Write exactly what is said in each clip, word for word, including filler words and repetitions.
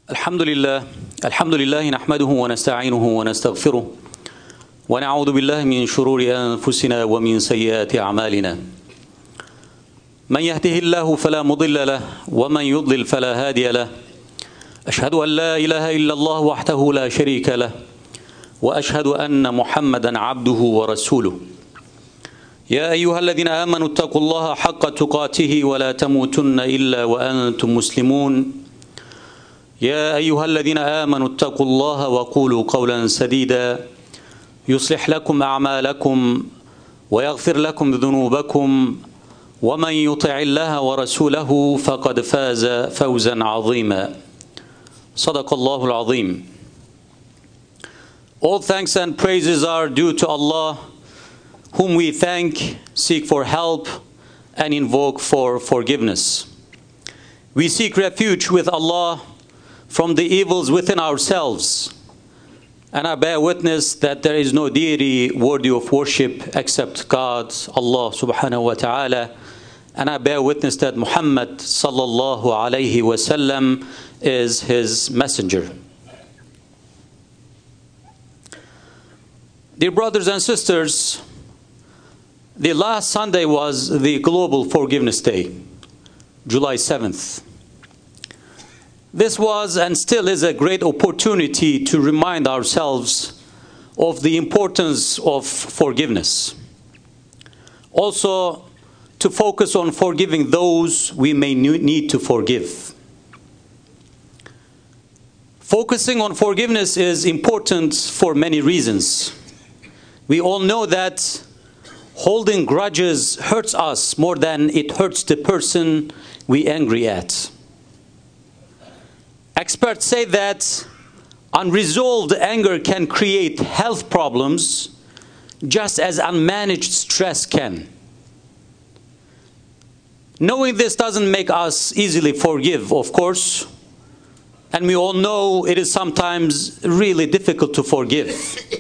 الحمد لله الحمد لله نحمده ونستعينه ونستغفره ونعوذ بالله من شرور أنفسنا ومن سيئات أعمالنا من يهده الله فلا مضل له ومن يضلل فلا هادي له أشهد أن لا إله إلا الله وحده لا شريك له وأشهد أن محمدا عبده ورسوله يا أيها الذين آمنوا اتقوا الله حق تقاته ولا تموتن إلا وأنتم مسلمون يا أيها الذين آمنوا اتقوا الله وقولوا قولا سديدا يصلح لكم أعمالكم ويغفر لكم ذنوبكم ومن يطع الله ورسوله فقد فاز فوزا عظيما صدق الله العظيم. All thanks and praises are due to Allah, whom we thank, seek for help, and invoke for forgiveness. We seek refuge with Allah from the evils within ourselves, and I bear witness that there is no deity worthy of worship except God, Allah subhanahu wa ta'ala, and I bear witness that Muhammad sallallahu alayhi wasallam is his messenger. Dear brothers and sisters, the last Sunday was the Global Forgiveness Day, July seventh. This was and still is a great opportunity to remind ourselves of the importance of forgiveness. Also, to focus on forgiving those we may need to forgive. Focusing on forgiveness is important for many reasons. We all know that holding grudges hurts us more than it hurts the person we angry at. Experts say that unresolved anger can create health problems just as unmanaged stress can. Knowing this doesn't make us easily forgive, of course, and we all know it is sometimes really difficult to forgive.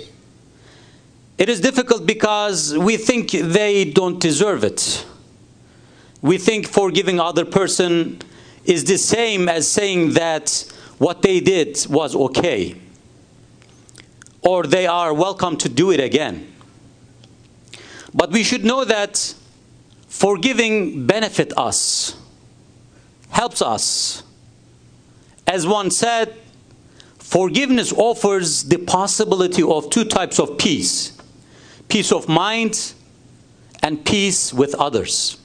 It is difficult because we think they don't deserve it. We think forgiving other person is the same as saying that what they did was okay, or they are welcome to do it again. But we should know that forgiving benefits us, helps us. As one said, forgiveness offers the possibility of two types of peace: peace of mind and peace with others.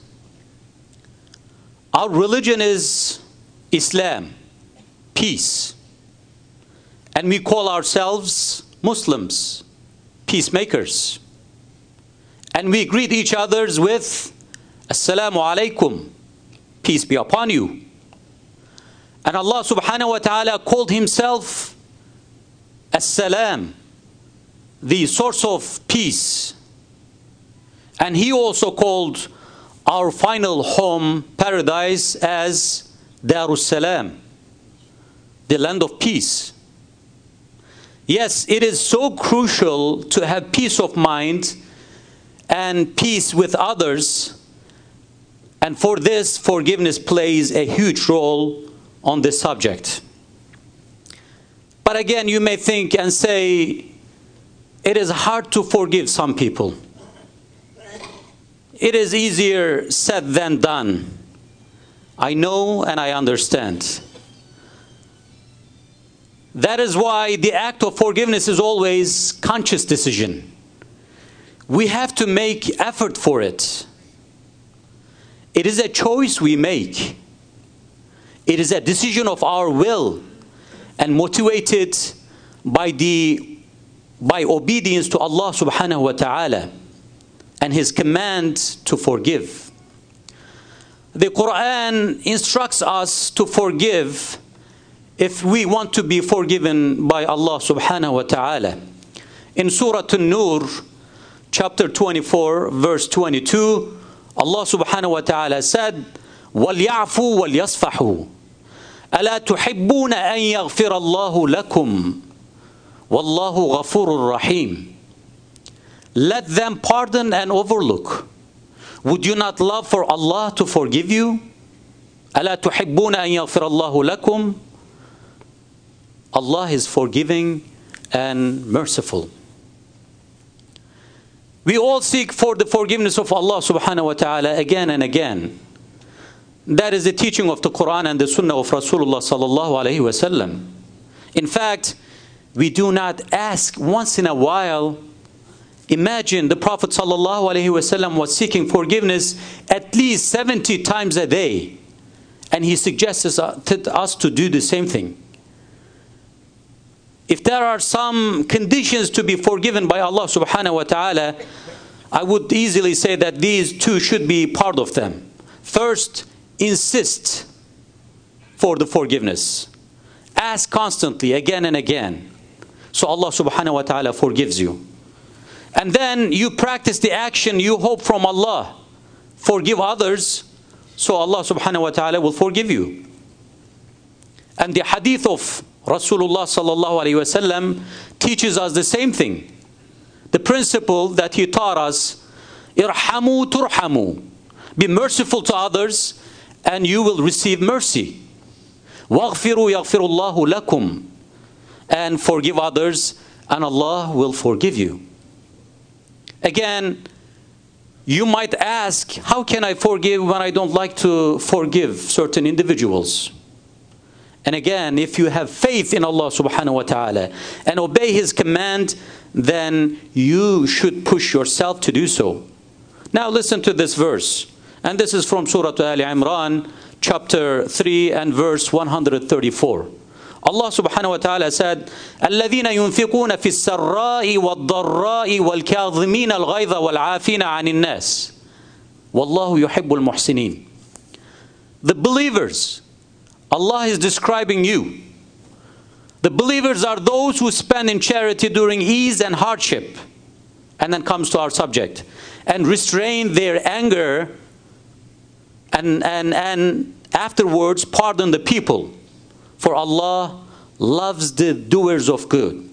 Our religion is Islam, peace. And we call ourselves Muslims, peacemakers. And we greet each other with Assalamu alaikum, peace be upon you. And Allah subhanahu wa ta'ala called himself As-Salam, the source of peace. And he also called our final home, paradise, as Darus Salam, the land of peace. Yes, it is so crucial to have peace of mind and peace with others, and for this, forgiveness plays a huge role on this subject. But again, you may think and say, it is hard to forgive some people. It is easier said than done. I know and I understand. That is why the act of forgiveness is always conscious decision. We have to make effort for it. It is a choice we make. It is a decision of our will and motivated by the by obedience to Allah subhanahu wa ta'ala and his command to forgive. The Quran instructs us to forgive if we want to be forgiven by Allah subhanahu wa ta'ala. In Surah An-Nur, chapter twenty-four, verse twenty-two, Allah subhanahu wa ta'ala said, وَلْيَعْفُوا وَلْيَصْفَحُوا أَلَا تُحِبُّونَ أَن يَغْفِرَ اللَّهُ لَكُمْ وَاللَّهُ غَفُورٌ رَحِيمٌ. Let them pardon and overlook. Would you not love for Allah to forgive you? أَلَا تُحِبُّونَ أَن يَغْفِرَ اللَّهُ لَكُمْ Allah is forgiving and merciful. We all seek for the forgiveness of Allah subhanahu wa ta'ala again and again. That is the teaching of the Quran and the Sunnah of Rasulullah sallallahu alayhi wa sallam. In fact, we do not ask once in a while. Imagine the Prophet sallallahu alayhi wa sallam was seeking forgiveness at least seventy times a day. And he suggests us to do the same thing. If there are some conditions to be forgiven by Allah subhanahu wa ta'ala, I would easily say that these two should be part of them. First, insist for the forgiveness. Ask constantly, again and again. So Allah subhanahu wa ta'ala forgives you. And then you practice the action you hope from Allah. Forgive others, so Allah subhanahu wa ta'ala will forgive you. And the hadith of Rasulullah sallallahu alayhi wa sallam teaches us the same thing. The principle that he taught us, irhamu turhamu. Be merciful to others and you will receive mercy. Waghfiru yaghfirullahu lakum. And forgive others and Allah will forgive you. Again, you might ask, how can I forgive when I don't like to forgive certain individuals? And again, if you have faith in Allah subhanahu wa ta'ala and obey His command, then you should push yourself to do so. Now listen to this verse. And this is from Surah Al Imran, chapter three and verse one hundred thirty-four. Allah subhanahu wa ta'ala said, الَّذِينَ يُنْفِقُونَ فِي السَّرَّاءِ وَالضَّرَّاءِ وَالْكَاظِمِينَ الْغَيْظَ وَالْعَافِينَ عَنِ النَّاسِ وَاللَّهُ يُحِبُّ الْمُحْسِنِينَ. The believers, Allah is describing you. The believers are those who spend in charity during ease and hardship. And then comes to our subject. And restrain their anger and, and, and afterwards pardon the people. For Allah loves the doers of good.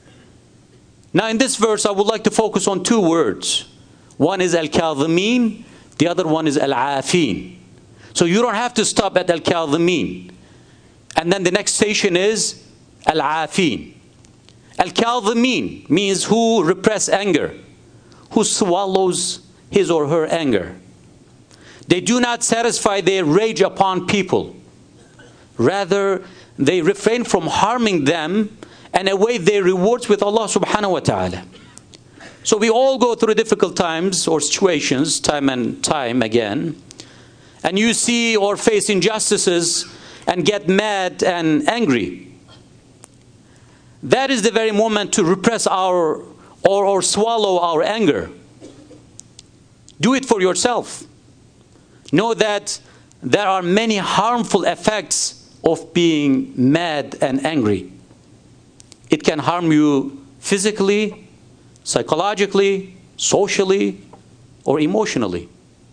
Now in this verse I would like to focus on two words. One is al-kadhimin, the other one is al-afin. So you don't have to stop at al-kadhimin. And then the next station is al-afin. Al-kadhimin means who repress anger, who swallows his or her anger. They do not satisfy their rage upon people. Rather, they refrain from harming them and await their rewards with Allah subhanahu wa ta'ala. So we all go through difficult times or situations, time and time again. And you see or face injustices and get mad and angry. That is the very moment to repress our or, or swallow our anger. Do it for yourself. Know that there are many harmful effects of being mad and angry. It can harm you physically, psychologically, socially, or emotionally.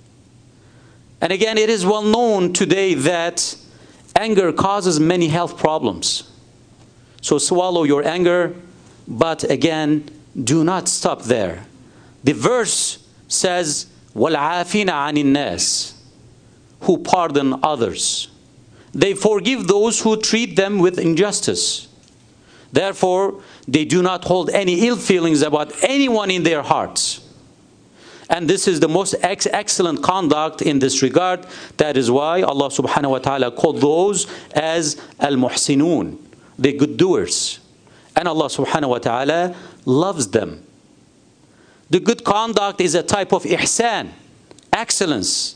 And again, it is well known today that anger causes many health problems. So swallow your anger, but again, do not stop there. The verse says, وَالْعَافِينَ عَنِ النَّاسِ, who pardon others. They forgive those who treat them with injustice. Therefore, they do not hold any ill feelings about anyone in their hearts. And this is the most ex excellent conduct in this regard. That is why Allah subhanahu wa ta'ala called those as al-muhsinun, the good doers. And Allah subhanahu wa ta'ala loves them. The good conduct is a type of ihsan, excellence.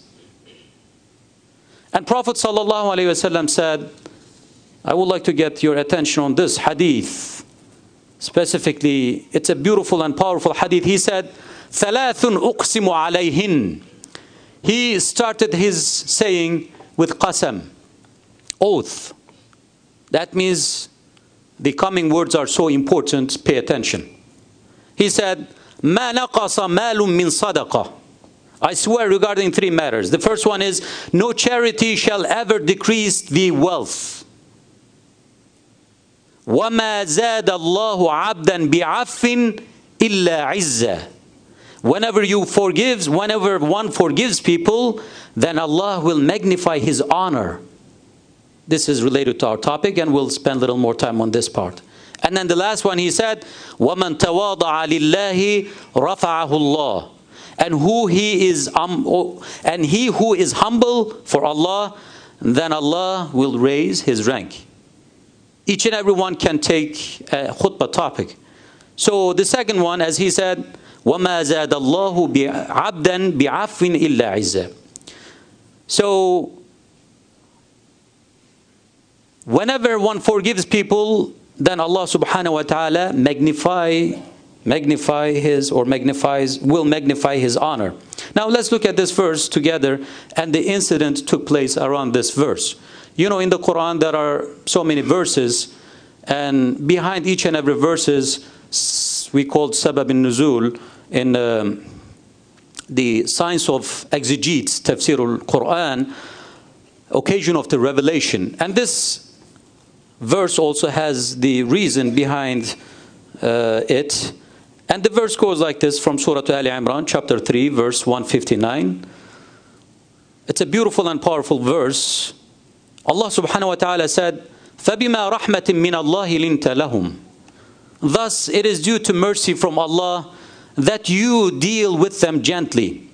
And Prophet sallallahu alaihi wasallam said, I would like to get your attention on this hadith. Specifically, it's a beautiful and powerful hadith. He said, ثَلَاثٌ أُقْسِمُ عَلَيْهِنْ. He started his saying with qasam, oath. That means the coming words are so important, pay attention. He said, مَا نَقَصَ مَالٌ مِّن صَدَقَةٍ. I swear regarding three matters. The first one is, no charity shall ever decrease the wealth. وَمَا زَادَ اللَّهُ عَبْدًا بِعَفٍ إِلَّا عِزًّا. Whenever you forgive, whenever one forgives people, then Allah will magnify His honor. This is related to our topic, and we'll spend a little more time on this part. And then the last one, he said, وَمَنْ تَوَاضَعَ لِلَّهِ رَفَعَهُ اللَّهُ. And who he is um, and he who is humble for Allah, then Allah will raise his rank. Each and every one can take a khutbah topic. So the second one, as he said, وَمَا زَادَ اللَّهُ عَبْدًا بِعَفْوٍ إِلَّا عِزًّا. So whenever one forgives people, then Allah subhanahu wa ta'ala magnify, magnify his, or magnifies, will magnify his honor. Now let's look at this verse together, and the incident took place around this verse. You know, in the Quran there are so many verses, and behind each and every verses, we call sabab al-nuzul in um, the science of exegetes, tafsir al-Quran, occasion of the revelation. And this verse also has the reason behind uh, it. And the verse goes like this from Surah Al Imran, chapter three, verse one fifty-nine. It's a beautiful and powerful verse. Allah subhanahu wa ta'ala said, فَبِمَا رَحْمَةٍ مِّنَ اللَّهِ لِنْتَ لَهُمْ. Thus it is due to mercy from Allah that you deal with them gently.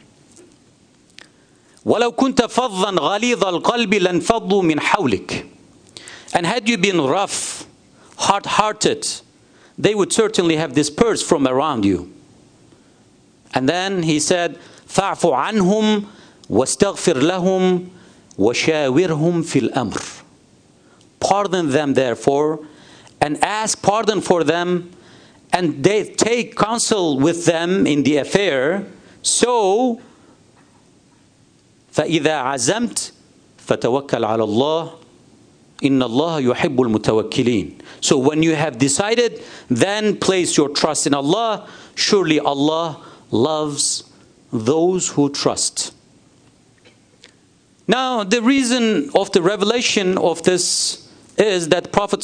وَلَوْ كُنْتَ فَضًّا غَلِيظَ الْقَلْبِ لَانْفَضُّوا مِنْ حَوْلِكَ. And had you been rough, hard-hearted, they would certainly have dispersed from around you. And then he said, فَاعْفُ عَنْهُمْ وَاسْتَغْفِرْ لَهُمْ وَشَاوِرْهُمْ فِي الْأَمْرِ. Pardon them, therefore, and ask pardon for them, and they take counsel with them in the affair. So, فَإِذَا عَزَمْتَ فَتَوَكَّلْ عَلَى اللَّهِ إِنَّ اللَّهَ يُحِبُّ الْمُتَوَكِّلِينَ. So when you have decided, then place your trust in Allah. Surely Allah loves those who trust. Now, the reason of the revelation of this is that Prophet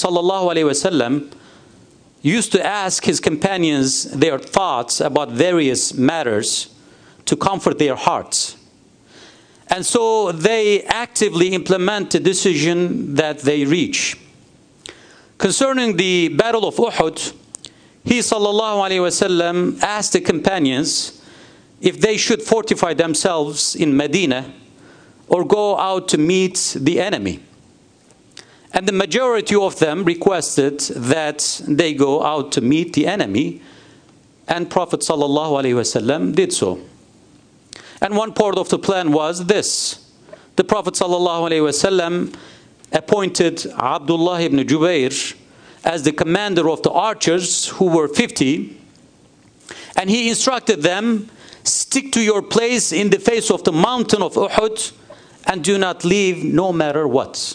ﷺ used to ask his companions their thoughts about various matters to comfort their hearts. And so they actively implement the decision that they reach. Concerning the Battle of Uhud, he ﷺ asked the companions if they should fortify themselves in Medina or go out to meet the enemy. And the majority of them requested that they go out to meet the enemy, and Prophet ﷺ did so. And one part of the plan was this. The Prophet ﷺ appointed Abdullah ibn Jubayr as the commander of the archers, who were fifty, and he instructed them, stick to your place in the face of the mountain of Uhud and do not leave no matter what.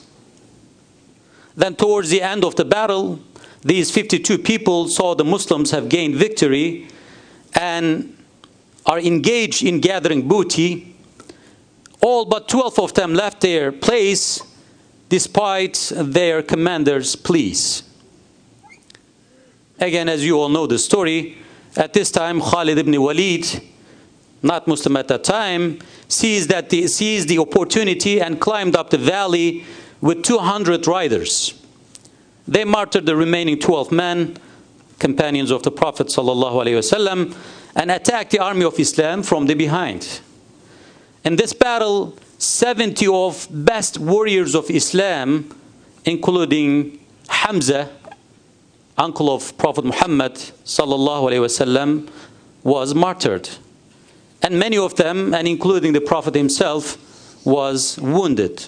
Then towards the end of the battle, these fifty-two people saw the Muslims have gained victory and are engaged in gathering booty. All but twelve of them left their place despite their commander's pleas. Again, as you all know the story, at this time Khalid ibn Walid, not Muslim at that time, sees that the, sees the opportunity and climbed up the valley with two hundred riders. They martyred the remaining twelve men, companions of the Prophet ﷺ, and attacked the army of Islam from the behind. In this battle, seventy of best warriors of Islam, including Hamza, uncle of Prophet Muhammad ﷺ, was martyred. And many of them, and including the Prophet himself, was wounded.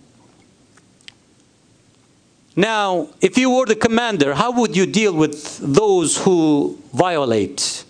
Now, if you were the commander, how would you deal with those who violate?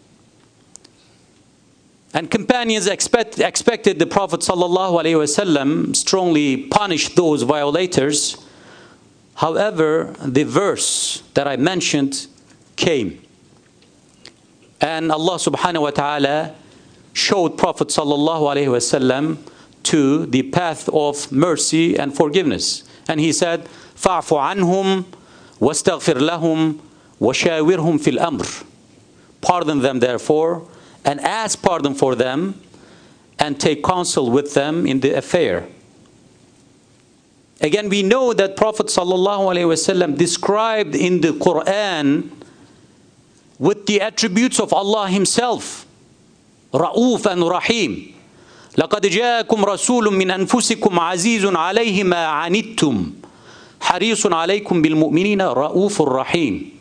And companions expect, expected the Prophet ﷺ strongly punish those violators. However, the verse that I mentioned came. And Allah subhanahu wa ta'ala showed Prophet ﷺ to the path of mercy and forgiveness. And he said, فَاعْفُ عَنْهُمْ وَاسْتَغْفِرْ لَهُمْ وَشَاوِرْهُمْ فِي الْأَمْرِ. Pardon them, therefore, and ask pardon for them, and take counsel with them in the affair. Again, we know that Prophet sallallahu alaihi wasallam described in the Quran with the attributes of Allah Himself, Ra'uf and Rahim. لَقَدْ جَاءَكُمْ رَسُولٌ مِّنْ أَنفُسِكُمْ عَزِيزٌ عَلَيْهِ مَا عَنِتُّمْ حَرِيصٌ عَلَيْكُمْ بِالْمُؤْمِنِينَ رَءُوفٌ رَحِيمٌ.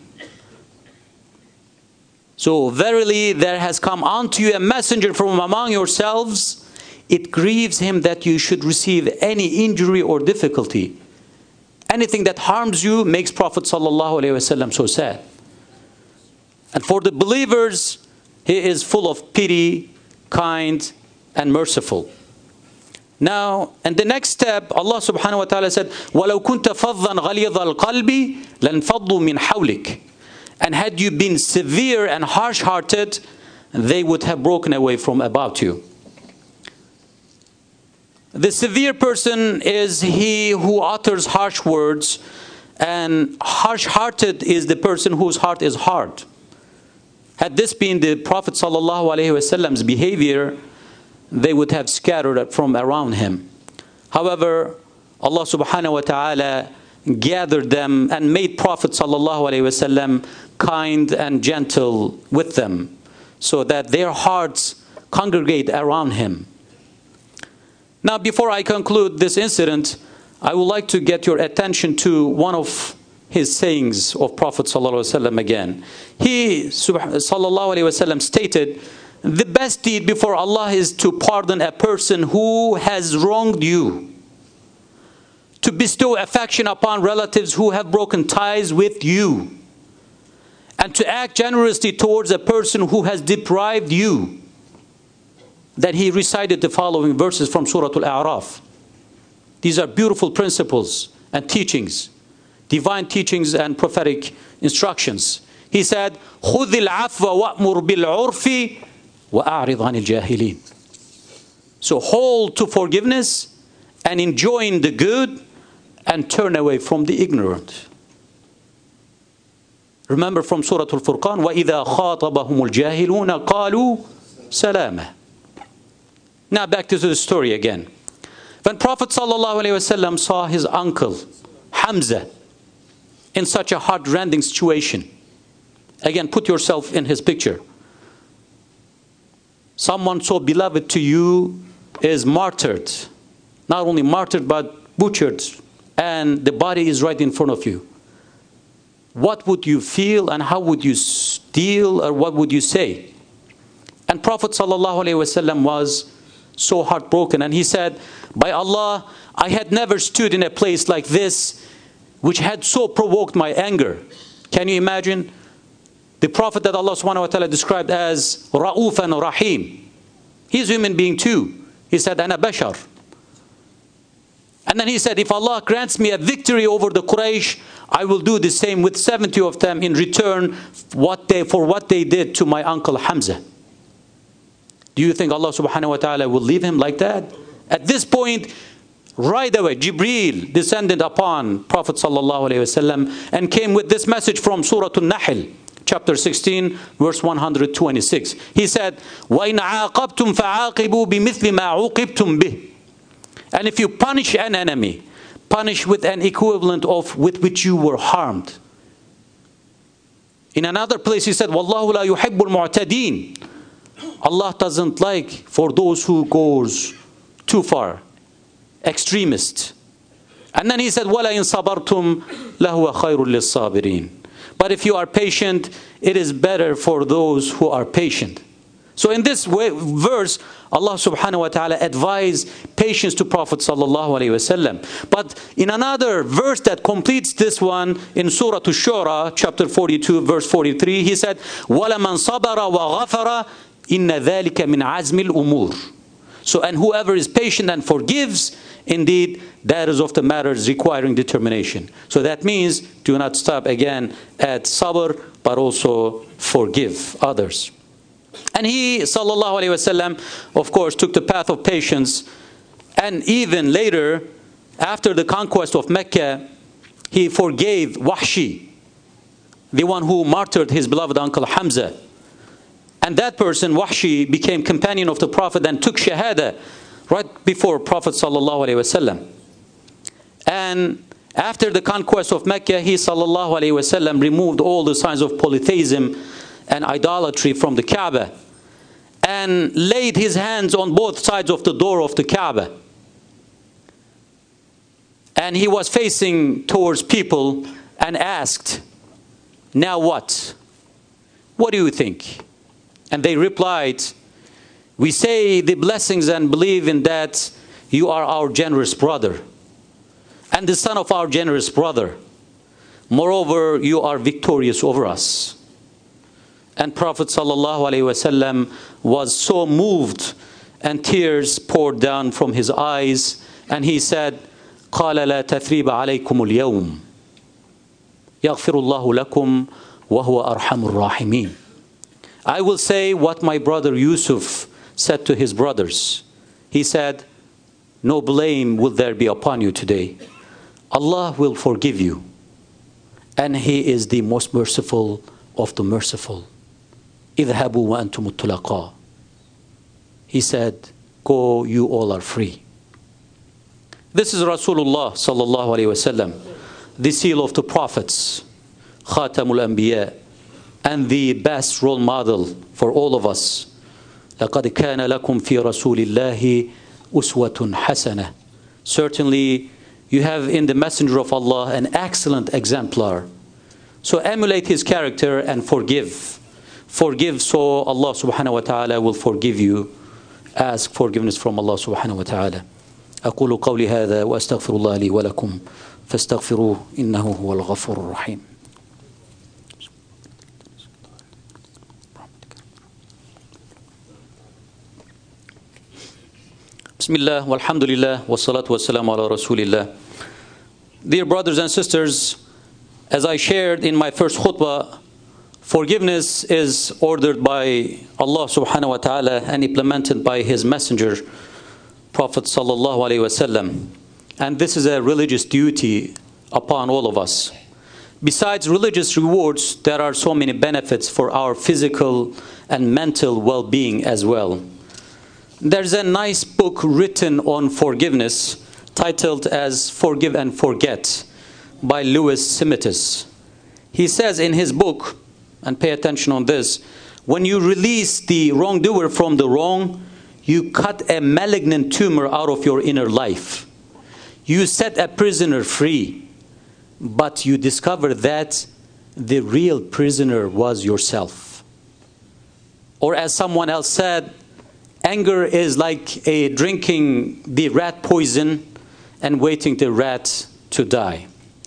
So verily there has come unto you a messenger from among yourselves. It grieves him that you should receive any injury or difficulty. Anything that harms you makes Prophet sallallahu alaihi wasallam so sad. And for the believers, he is full of pity, kind, and merciful. Now, in the next step, Allah subhanahu wa ta'ala said, وَلَوْ كُنْتَ فَضًّا غَلِيظَ الْقَلْبِ لَانْفَضُّوا مِنْ حَوْلِكَ. And had you been severe and harsh-hearted, they would have broken away from about you. The severe person is he who utters harsh words, and harsh-hearted is the person whose heart is hard. Had this been the Prophet sallallahu alaihi wasallam's behavior, they would have scattered from around him. However, Allah subhanahu wa ta'ala gathered them and made Prophet sallallahu alaihi wasallam kind and gentle with them, so that their hearts congregate around him. Now, before I conclude this incident, I would like to get your attention to one of his sayings of Prophet sallallahu alaihi wasallam again. He sallallahu alaihi wasallam stated, the best deed before Allah is to pardon a person who has wronged you, to bestow affection upon relatives who have broken ties with you, and to act generously towards a person who has deprived you. That he recited the following verses from Surah Al-A'raf. These are beautiful principles and teachings, divine teachings and prophetic instructions. He said, خُذِ الْعَفْوَ وَأْمُرْ بِالْعُرْفِ وَأَعْرِضْ عَنِ الْجَاهِلِينَ. So hold to forgiveness and enjoin the good and turn away from the ignorant. Remember from Surah Al-Furqan, وَإِذَا خَاطَبَهُمُ الْجَاهِلُونَ قَالُوا سَلَامًا. Now back to the story again. When Prophet sallallahu alaihi wasallam saw his uncle Hamza in such a heart-rending situation, again, put yourself in his picture. Someone so beloved to you is martyred. Not only martyred, but butchered, and the body is right in front of you. What would you feel, and how would you deal, or what would you say? And Prophet sallallahu alaihi wasallam was so heartbroken, and he said, by Allah, I had never stood in a place like this which had so provoked my anger. Can you imagine? The Prophet that Allah subhanahu wa ta'ala described as Ra'uf and Rahim. He's a human being too. He said, Ana bashar. And then he said, if Allah grants me a victory over the Quraysh, I will do the same with seventy of them in return what they, for what they did to my uncle Hamza. Do you think Allah subhanahu wa ta'ala will leave him like that? At this point, right away, Jibreel descended upon Prophet sallallahu alaihi wasallam and came with this message from Surah An-Nahl, chapter sixteen, verse one hundred twenty-six. He said, وَإِنْ عَاقَبْتُمْ فَعَاقِبُوا بِمِثْلِ مَا عُوقِبْتُمْ بِهِ. And if you punish an enemy, punish with an equivalent of with which you were harmed. In another place he said, وَاللَّهُ لَا يُحِبُّ الْمُعْتَدِينَ. Allah doesn't like for those who goes too far, extremist. And then he said, وَلَئِنْ صَبَرْتُمْ لَهُوَ خَيْرٌ لِلصَّابِرِينَ. But if you are patient, it is better for those who are patient. So in this way, verse, Allah subhanahu wa ta'ala advised patience to Prophet sallallahu alaihi wasallam. But in another verse that completes this one, in Surah Ash-Shura, chapter forty-two, verse forty-three, he said, وَلَمَنْ صَبَرَ وَغَفَرَ إِنَّ ذَلِكَ مِنْ عَزْمِ الْأُمُورِ. So, and whoever is patient and forgives, indeed, that is of the matters requiring determination. So that means, do not stop again at sabr, but also forgive others. And he, sallallahu alaihi wasallam, of course, took the path of patience. And even later, after the conquest of Mecca, he forgave Wahshi, the one who martyred his beloved uncle Hamza. And that person, Wahshi, became companion of the Prophet and took Shahada right before Prophet sallallahu alaihi wasallam. And after the conquest of Mecca, he sallallahu alayhi wasallam removed all the signs of polytheism and idolatry from the Kaaba and laid his hands on both sides of the door of the Kaaba. And he was facing towards people and asked, "Now what? What do you think?" And they replied, "We say the blessings and believe in that you are our generous brother and the son of our generous brother. Moreover, you are victorious over us." And Prophet ﷺ was so moved and tears poured down from his eyes, and he said, قال لا تثريب عليكم اليوم يغفر الله لكم وهو أرحم الراحمين. I will say what my brother Yusuf said to his brothers. He said, "No blame will there be upon you today. Allah will forgive you, and He is the most merciful of the merciful. اذهبوا وأنتم الطلقاء." He said, "Go, you all are free." This is Rasulullah sallallahu alayhi wasallam, the seal of the prophets, Khatamul Anbiya, and the best role model for all of us. لَقَدْ كَانَ لَكُمْ فِي رَسُولِ اللَّهِ أُسْوَةٌ حَسَنَةٌ. Certainly, you have in the Messenger of Allah an excellent exemplar. So emulate his character and forgive. Forgive so Allah subhanahu wa ta'ala will forgive you. Ask forgiveness from Allah subhanahu wa ta'ala. أقول قولي هذا وأستغفر الله لي ولكم فاستغفروه إنه هو الغفور الرحيم. Bismillah, walhamdulillah, wassalatu wassalamu ala rasulillah. Dear brothers and sisters, as I shared in my first khutbah, forgiveness is ordered by Allah subhanahu wa ta'ala and implemented by His Messenger, Prophet sallallahu alayhi wasallam. And this is a religious duty upon all of us. Besides religious rewards, there are so many benefits for our physical and mental well-being as well. There's a nice book written on forgiveness titled as Forgive and Forget by Lewis Simitis. He says in his book, and pay attention on this, when you release the wrongdoer from the wrong, you cut a malignant tumor out of your inner life. You set a prisoner free, but you discover that the real prisoner was yourself. Or as someone else said, anger is like a drinking the rat poison and waiting the rat to die.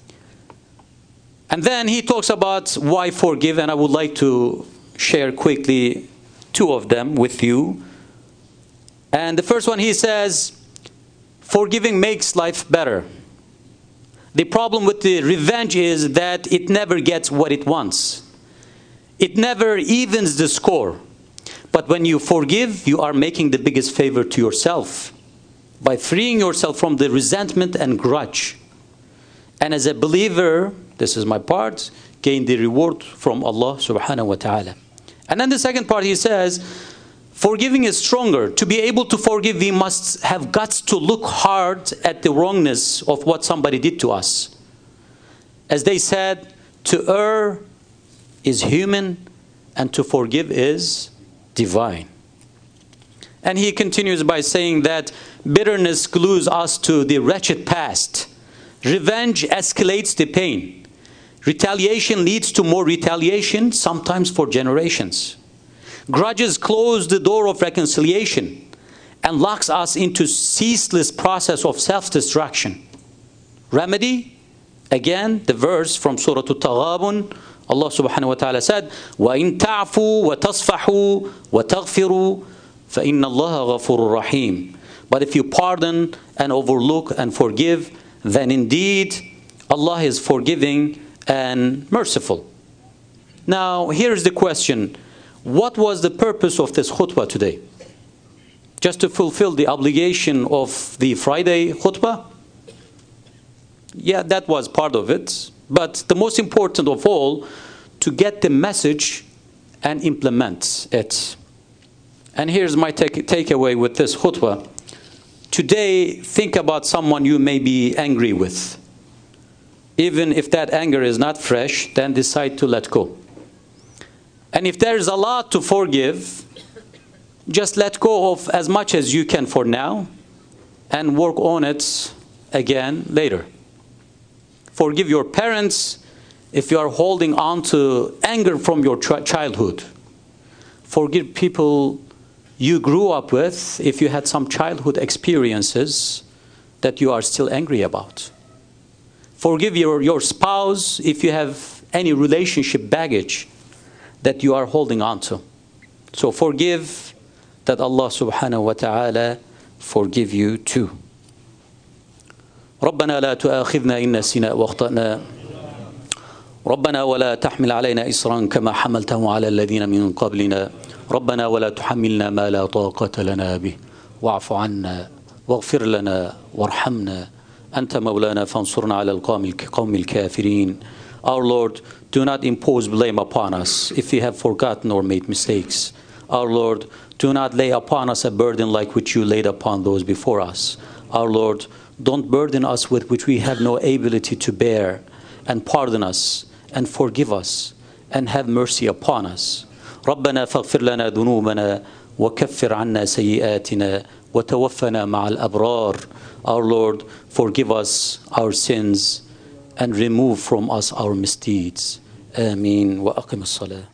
And then he talks about why forgive, and I would like to share quickly two of them with you. And the first one, he says, forgiving makes life better. The problem with the revenge is that it never gets what it wants. It never evens the score. But when you forgive, you are making the biggest favor to yourself by freeing yourself from the resentment and grudge. And as a believer, this is my part, gain the reward from Allah subhanahu wa ta'ala. And then the second part, he says, forgiving is stronger. To be able to forgive, we must have guts to look hard at the wrongness of what somebody did to us. As they said, to err is human and to forgive is divine. And he continues by saying that bitterness glues us to the wretched past. Revenge escalates the pain. Retaliation leads to more retaliation, sometimes for generations. Grudges close the door of reconciliation and locks us into ceaseless process of self-destruction. Remedy? Again, the verse from Surah Al-Taghabun, Allah subhanahu wa ta'ala said, وَإِن تَعْفُوا وَتَصْفَحُوا وَتَغْفِرُوا فَإِنَّ اللَّهَ غَفُورٌ رَحِيمٌ. But if you pardon and overlook and forgive, then indeed Allah is forgiving and merciful. Now, here's the question. What was the purpose of this khutbah today? Just to fulfill the obligation of the Friday khutbah? Yeah, that was part of it. But the most important of all, to get the message and implement it. And here's my take takeaway with this khutbah. Today, think about someone you may be angry with. Even if that anger is not fresh, then decide to let go. And if there is a lot to forgive, just let go of as much as you can for now and work on it again later. Forgive your parents if you are holding on to anger from your ch- childhood. Forgive people you grew up with if you had some childhood experiences that you are still angry about. Forgive your, your spouse if you have any relationship baggage that you are holding on to. So forgive that Allah subhanahu wa ta'ala forgive you too. ربنا لا تؤاخذنا إن نسينا واخطأنا ربنا ولا تحمل علينا إصرا كما حملته على الذين من قبلنا ربنا ولا تحملنا ما لا طاقة لنا به واعف عنا واغفر لنا وارحمنا أنت مولانا فانصرنا على القوم الكافرين. Our Lord, do not impose blame upon us if we have forgotten or made mistakes. Our Lord, do not lay upon us a burden like which you laid upon those before us. Our Lord, don't burden us with which we have no ability to bear, and pardon us and forgive us and have mercy upon us. ربنا فاغفر لنا ذنوبنا وكفر عنا سيئاتنا وتوفنا مع الأبرار. Our Lord, forgive us our sins and remove from us our misdeeds. آمين وأقم الصلاة.